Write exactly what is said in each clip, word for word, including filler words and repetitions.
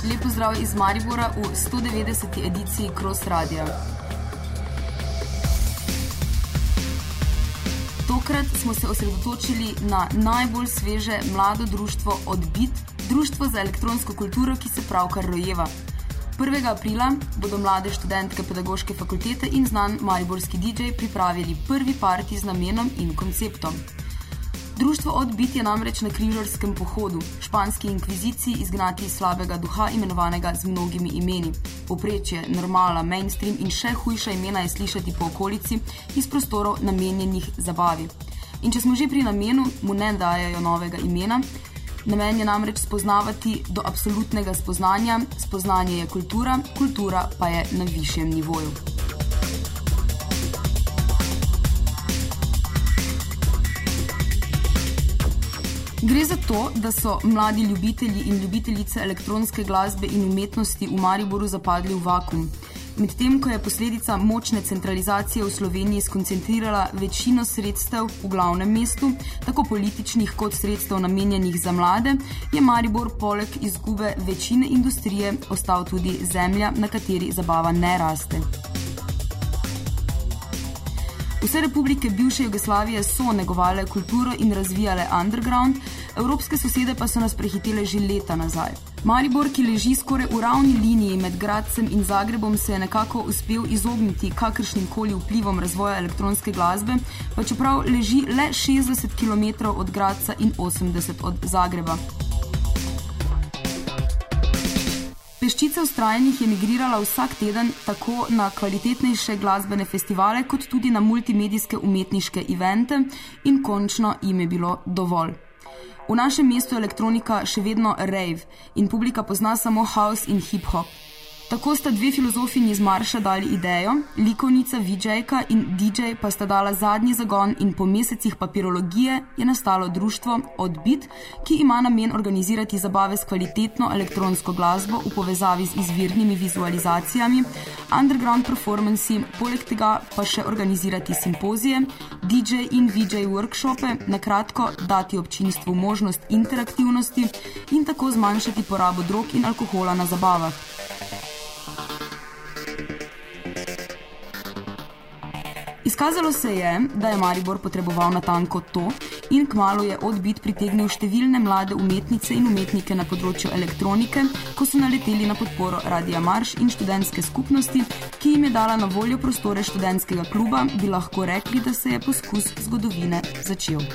Lep pozdrav iz Maribora v sto devetdeseti ediciji Cross Radia. Tokrat smo se osredotočili na najbolj sveže mlado društvo Odbit, društvo za elektronsko kulturo, ki se pravkar rojeva. prvega aprila bodo mlade študentke pedagoške fakultete in znan mariborski D J pripravili prvi party z namenom in konceptom. Društvo Odbit je namreč na križarskem pohodu, španski inkviziciji izgnati slabega duha, imenovanega z mnogimi imeni. Povprečje, normala, mainstream in še hujša imena je slišati po okolici iz prostorov namenjenih zabavi. In če smo že pri namenu, mu ne dajajo novega imena. Namen je namreč spoznavati do absolutnega spoznanja. Spoznanje je kultura, kultura pa je na višjem nivoju. Gre za to, da so mladi ljubitelji in ljubiteljice elektronske glasbe in umetnosti v Mariboru zapadli v vakuum. Medtem, ko je posledica močne centralizacije v Sloveniji skoncentrirala večino sredstev v glavnem mestu, tako političnih kot sredstev namenjenih za mlade, je Maribor poleg izgube večine industrije ostal tudi zemlja, na kateri zabava ne raste. Vse republike bivše Jugoslavije so negovale kulturo in razvijale underground, evropske sosede pa so nas prehitele že leta nazaj. Maribor, ki leži skoraj v ravni liniji med Gradcem in Zagrebom, se je nekako uspel izogniti kakršnim koli vplivom razvoja elektronske glasbe, pa čeprav leži le šestdeset kilometrov od Gradca in osemdeset od Zagreba. Peščica vztrajenih je migrirala vsak teden tako na kvalitetnejše glasbene festivale, kot tudi na multimedijske umetniške evente in končno jim je bilo dovolj. V našem mestu je elektronika še vedno rave in publika pozna samo house in hip-hop. Tako sta dve filozofinji iz Marša dali idejo, likovnica, vidžejka in D J pa sta dala zadnji zagon in po mesecih papirologije je nastalo društvo Odbit, ki ima namen organizirati zabave s kvalitetno elektronsko glasbo v povezavi z izvirnimi vizualizacijami, underground performanci, poleg tega pa še organizirati simpozije, D J in V J workshope, na kratko dati občinstvu možnost interaktivnosti in tako zmanjšati porabo drog in alkohola na zabavah. Izkazalo se je, da je Maribor potreboval natanko to in kmalu je Odbit pritegnil številne mlade umetnice in umetnike na področju elektronike, ko so naleteli na podporo Radia Marš in študentske skupnosti, ki jim je dala na voljo prostore študentskega kluba, bi lahko rekli, da se je poskus zgodovine začel.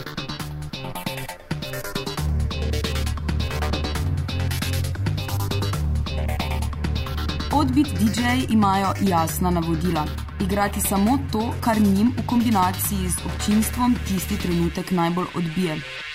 Odbit D J imajo jasna navodila. Igrati samo to, kar njim v kombinaciji z občinstvom tisti trenutek najbolj odbije.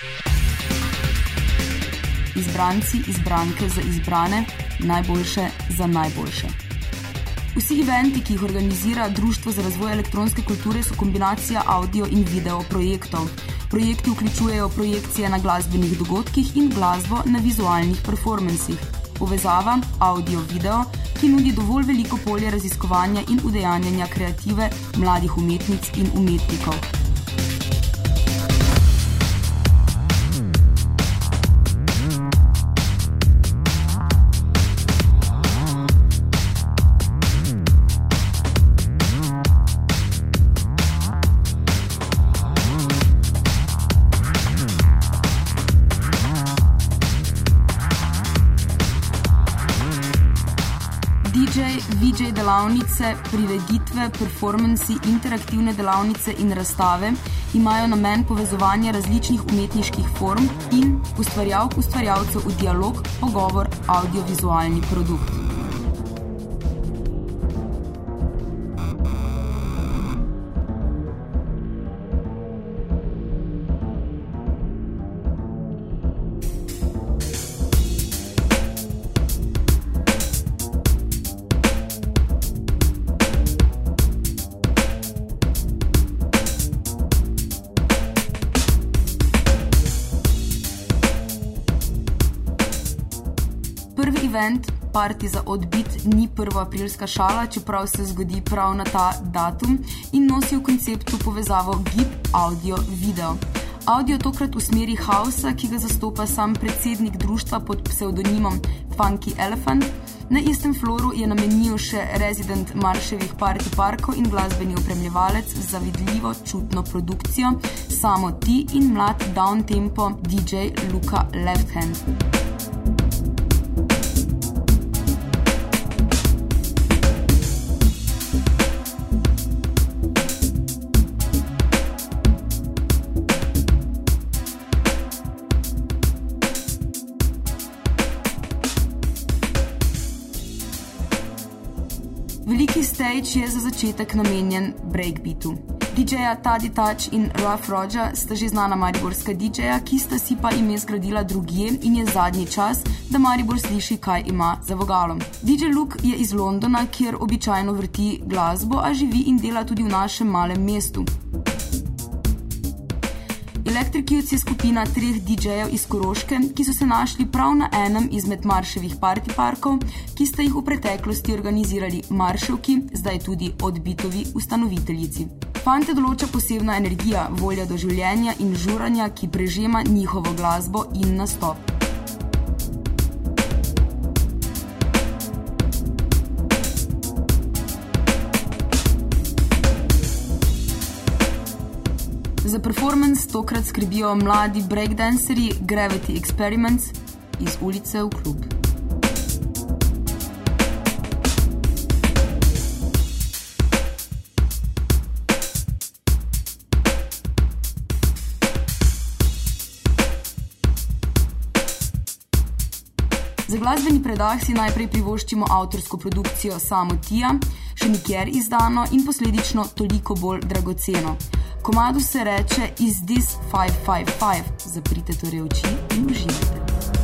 Izbranci, izbranke za izbrane, najboljše za najboljše. Vsi eventi, ki jih organizira Društvo za razvoj elektronske kulture, so kombinacija audio in video projektov. Projekti vključujejo projekcije na glasbenih dogodkih in glasbo na vizualnih performansih. Povezava, audio, video, ki nudi dovolj veliko polje raziskovanja in udejanjanja kreative mladih umetnic in umetnikov. D J, V J delavnice, prireditve, performansi, interaktivne delavnice in razstave imajo namen povezovanja različnih umetniških form in ustvarjalk ustvarjalcev v dialog, pogovor, audiovizualni produkt. Prvi event, party za Odbit, ni prvoaprilska šala, čeprav se zgodi prav na ta datum in nosi v konceptu povezavo gib, audio, video. Audio tokrat v smeri hausa, ki ga zastopa sam predsednik društva pod psevdonimom Funky Elephant. Na istem floru je namenil še rezident Marševih party parkov in glasbeni opremljevalec z zavidljivo čutno produkcijo Samo ti in mlad downtempo D J Luka Lefthand. Veliki stage je za začetek namenjen breakbeatu. D J-ja Tadi Touch in Rough Roger sta že znana mariborska D J-ja, ki sta si pa ime zgradila drugje in je zadnji čas, da Maribor sliši, kaj ima za vogalom. D J Luke je iz Londona, kjer običajno vrti glasbo, a živi in dela tudi v našem malem mestu. Electric Youths je skupina treh D J-jev iz Koroške, ki so se našli prav na enem izmed Marševih party parkov, ki sta jih v preteklosti organizirali Marševki, zdaj tudi Odbitovi ustanoviteljici. Fante določa posebna energija, volja do življenja in žuranja, ki prežema njihovo glasbo in nastop. Za performance tokrat skrbijo mladi breakdancerji Gravity Experiments iz ulice v klub. Za glasbeni predah si najprej privoščimo avtorsko produkcijo Samo tija, še nikjer izdano in posledično toliko bolj dragoceno. Komadu se reče Is This five five five? Zaprite torej oči in uživajte.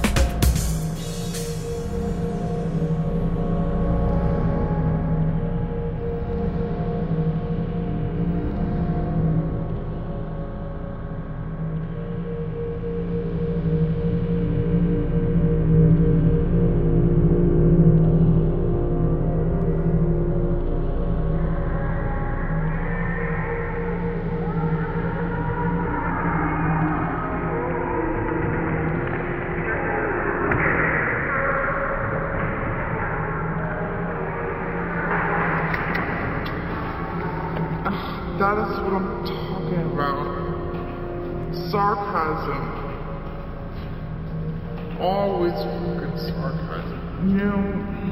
That is what I'm talking about. Sarcasm. Always fucking sarcasm. You know?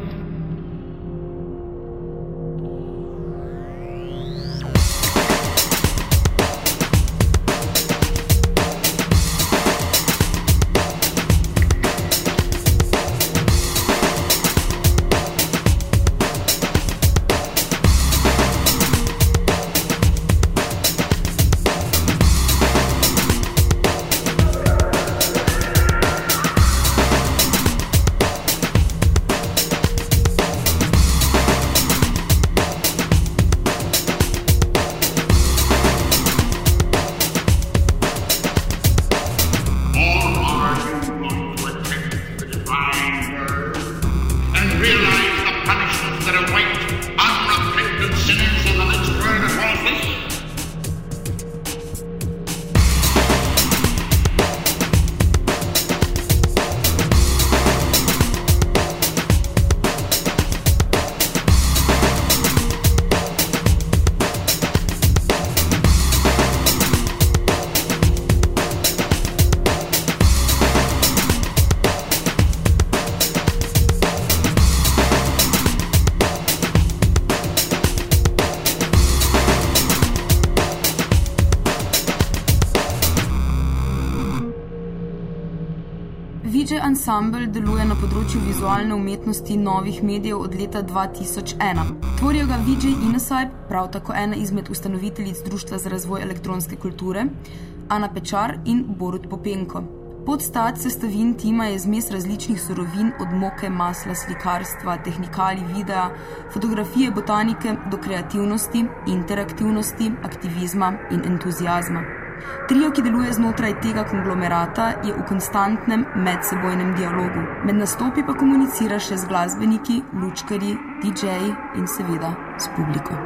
V J Ensemble deluje na področju vizualne umetnosti novih medijev od leta dva tisoč ena. Tvorijo ga V J Inosajp, prav tako ena izmed ustanoviteljic Društva za razvoj elektronske kulture, Ana Pečar in Borut Popenko. Podstat sestavin tima je zmes različnih surovin od moke, masla, slikarstva, tehnikali, videa, fotografije, botanike do kreativnosti, interaktivnosti, aktivizma in entuziazma. Trio, ki deluje znotraj tega konglomerata, je v konstantnem medsebojnem dialogu. Med nastopi pa komunicira še z glasbeniki, lučkarji, D J-ji in seveda s publiko.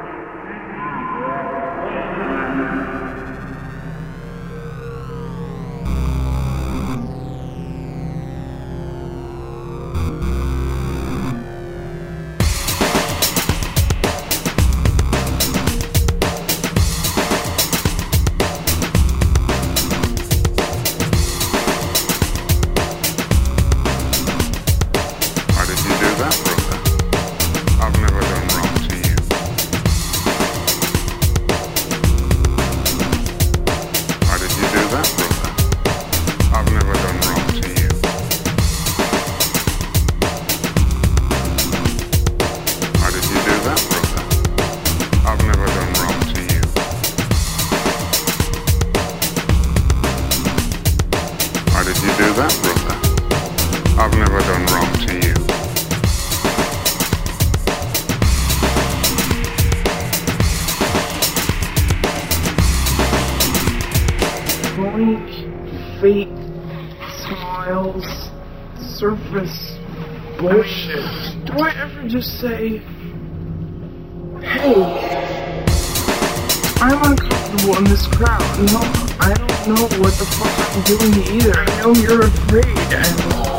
fake smiles, surface bullshit. Do I ever just say, hey, I'm uncomfortable in this crowd. No, I don't know what the fuck I'm doing either. I know you're afraid, and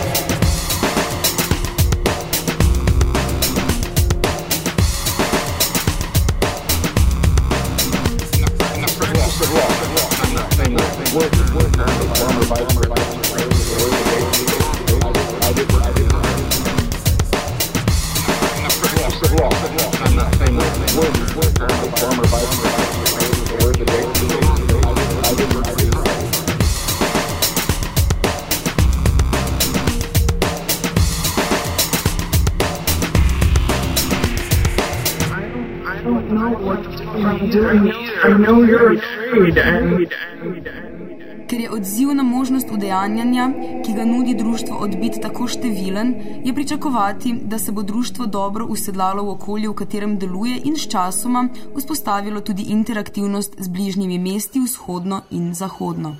Ker je odziv na možnost udejanjanja, ki ga nudi društvo Odbit, tako številen, je pričakovati, da se bo društvo dobro usedlalo v okolju, v katerem deluje, in s časoma vzpostavilo tudi interaktivnost z bližnjimi mesti vzhodno in zahodno.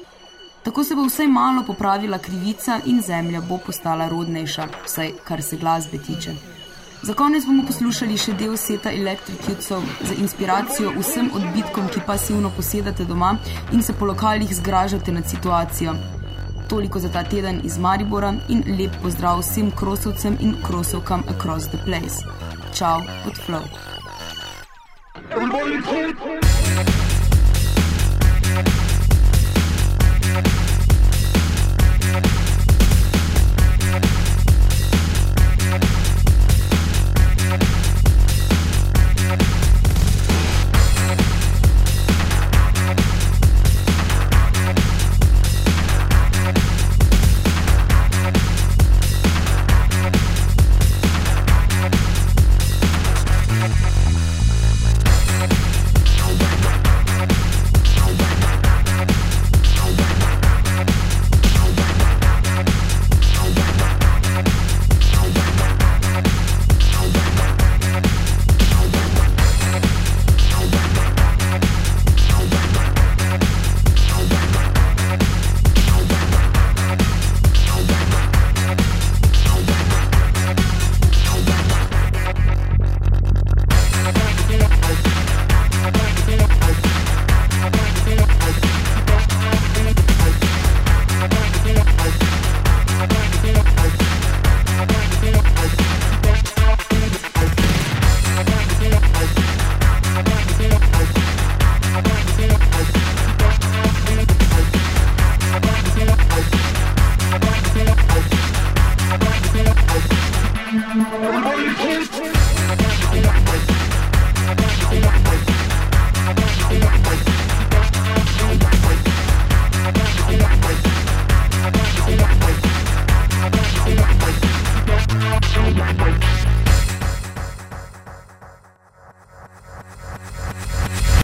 Tako se bo vsaj malo popravila krivica in zemlja bo postala rodnejša, vsaj kar se glasbe tiče. Za konec bomo poslušali še del seta Electric Youthsov za inspiracijo vsem odbitkom, ki pasivno posedate doma in se po lokalih zgražate nad situacijo. Toliko za ta teden iz Maribora in lep pozdrav vsem krosovcem in krosovkam across the place. Čau od Flow. Bye.